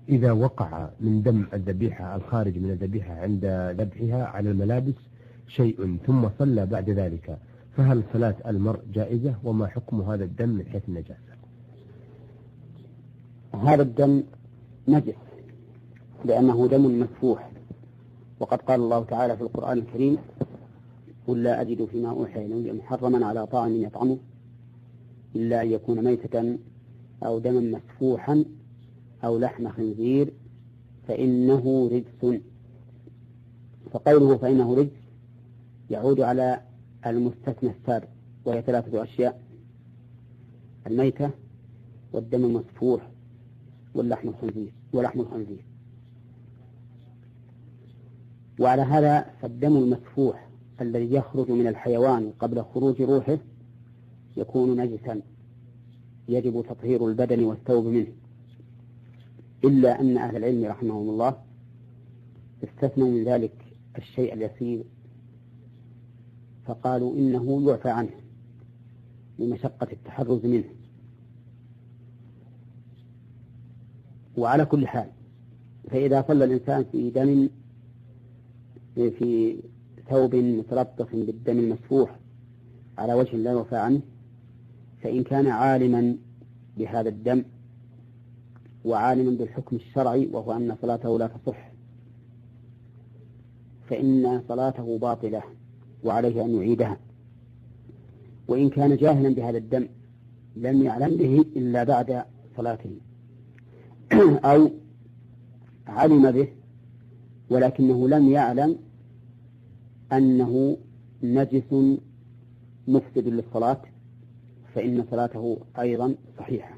إذا وقع من دم الذبيحة الخارج من الذبيحة عند ذبحها على الملابس شيء ثم صلى بعد ذلك، فهل صلاة المرء جائزة؟ وما حكم هذا الدم من حيث النجاسة؟ هذا الدم نجس لأنه دم مسفوح، وقد قال الله تعالى في القرآن الكريم: قل لا أجد فيما أوحي إلي محرما على طاعم يطعمه إلا أن يكون ميتة أو دما مسفوحا أو لحم خنزير فإنه رجس. فقوله فإنه رجس يعود على المستثنى السابق، وهي 3 أشياء: الميتة والدم المسفوح ولحم الخنزير. وعلى هذا فالدم المسفوح الذي يخرج من الحيوان قبل خروج روحه يكون نجسا يجب تطهير البدن والثوب منه، إلا أن أهل العلم رحمهم الله استثنوا من ذلك الشيء اليسير، فقالوا إنه يعفى عنه لمشقة التحرز منه. وعلى كل حال فإذا صلى الإنسان في ثوب متلطخ بالدم المسفوح على وجه لا يعفى عنه، فإن كان عالما بهذا الدم وعالما بالحكم الشرعي وهو أن صلاته لا تصح، فإن صلاته باطلة وعليه أن يعيدها. وإن كان جاهلا بهذا الدم لم يعلم به إلا بعد صلاته أو علم به ولكنه لم يعلم أنه نجس مفسد للصلاة، فإن صلاته أيضا صحيحة.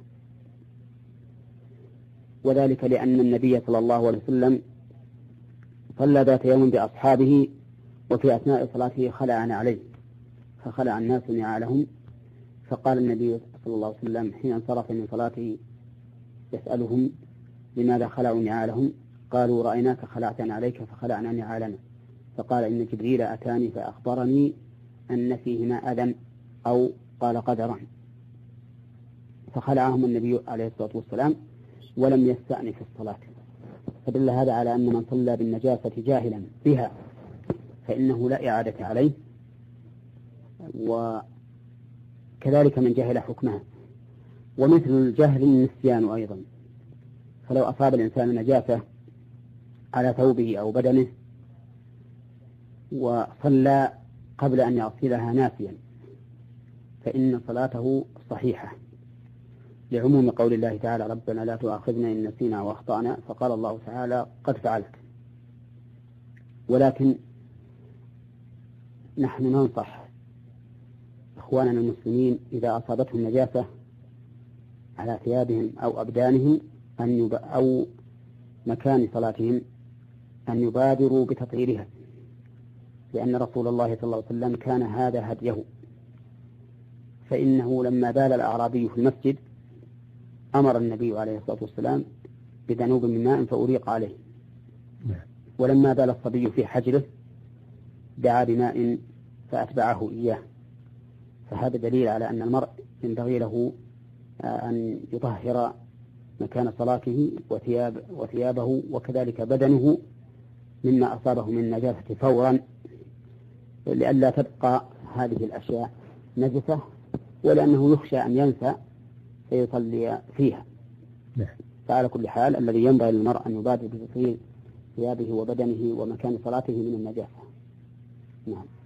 وذلك لأن النبي صلى الله عليه وسلم صلى ذات يوم بأصحابه وفي أثناء صلاته خلع عليه، فخلع الناس نعالهم، فقال النبي صلى الله عليه وسلم حين انصرف من صلاته يسألهم: لماذا خلعوا نعالهم؟ قالوا: رأيناك خلعت عليك فخلعنا نعالنا. فقال: إن جبريل أتاني فأخبرني أن فيهما أذى، أو قال قدرا، فخلعهم النبي عليه الصلاة والسلام ولم يستأنف الصلاة. فدل هذا على أن من صلى بالنجاسة جاهلا بها فإنه لا إعادة عليه، وكذلك من جهل حكمها. ومثل الجهل النسيان أيضا، فلو أصاب الإنسان نجاسة على ثوبه أو بدنه وصلى قبل أن يغسلها ناسيا فإن صلاته صحيحة، لعموم قول الله تعالى: ربنا لا تؤاخذنا إن نسينا وأخطأنا، فقال الله تعالى: قد فعلت. ولكن نحن ننصح إخواننا المسلمين إذا أصابتهم نجاسة على ثيابهم أو أبدانهم أو مكان صلاتهم أن يبادروا بتطهيرها، لأن رسول الله صلى الله عليه وسلم كان هذا هديه، فإنه لما بال الأعرابي في المسجد أمر النبي عليه الصلاة والسلام بذنوب من ماء فأريق عليه، ولما بال الصبي في حجره دعا بماء فأتبعه إياه. فهذا دليل على أن المرء ينبغي له أن يطهر مكان صلاته وثيابه وكذلك بدنه مما أصابه من نجاسة فورا، لئلا تبقى هذه الأشياء نجسة، ولأنه يخشى أن ينسى فيصلي فيها. فعلى كل حال الذي ينبغي للمرء أن يبادر بتطهير ثيابه وبدنه ومكان صلاته من النجاسة. نعم.